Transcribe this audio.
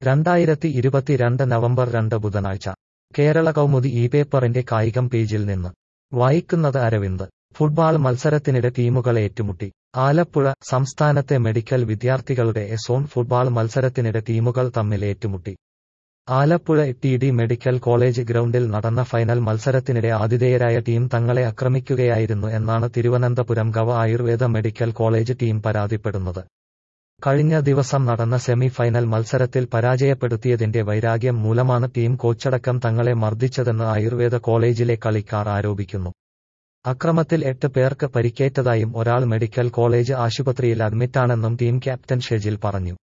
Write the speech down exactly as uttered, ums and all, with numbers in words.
രണ്ടായിരത്തി ഇരുപത്തിരണ്ട് നവംബർ രണ്ട് ബുധനാഴ്ച കേരള കൗമുദി ഈ പേപ്പറിന്റെ കായികം പേജിൽ നിന്ന് വായിക്കുന്നത് അരവിന്ദ്. ഫുട്ബാൾ മത്സരത്തിനിടെ ടീമുകൾ ഏറ്റുമുട്ടി. ആലപ്പുഴ സംസ്ഥാനത്തെ മെഡിക്കൽ വിദ്യാർത്ഥികളുടെ എ സോൺ ഫുട്ബാൾ മത്സരത്തിനിടെ ടീമുകൾ തമ്മിൽ ഏറ്റുമുട്ടി. Alappuzha T D medical college ഗ്രൗണ്ടിൽ നടന്ന ഫൈനൽ മത്സരത്തിനിടെ ആതിഥേയരായ ടീം തങ്ങളെ ആക്രമിക്കുകയായിരുന്നു എന്നാണ് Thiruvananthapuram gov Ayurveda medical college team പരാതിപ്പെടുന്നത്. കഴിഞ്ഞ ദിവസം നടന്ന സെമി ഫൈനൽ മത്സരത്തിൽ പരാജയപ്പെടുത്തിയതിന്റെ വൈരാഗ്യം മൂലമാണ് ടീം കോച്ചടക്കം തങ്ങളെ മർദ്ദിച്ചതെന്ന് ആയുർവേദ കോളേജിലെ കളിക്കാർ ആരോപിക്കുന്നു. അക്രമത്തിൽ എട്ട് പേർക്ക് പരിക്കേറ്റതായും ഒരാൾ മെഡിക്കൽ കോളേജ് ആശുപത്രിയിൽ അഡ്മിറ്റാണെന്നും ടീം ക്യാപ്റ്റൻ ഷെജിൽ പറഞ്ഞു.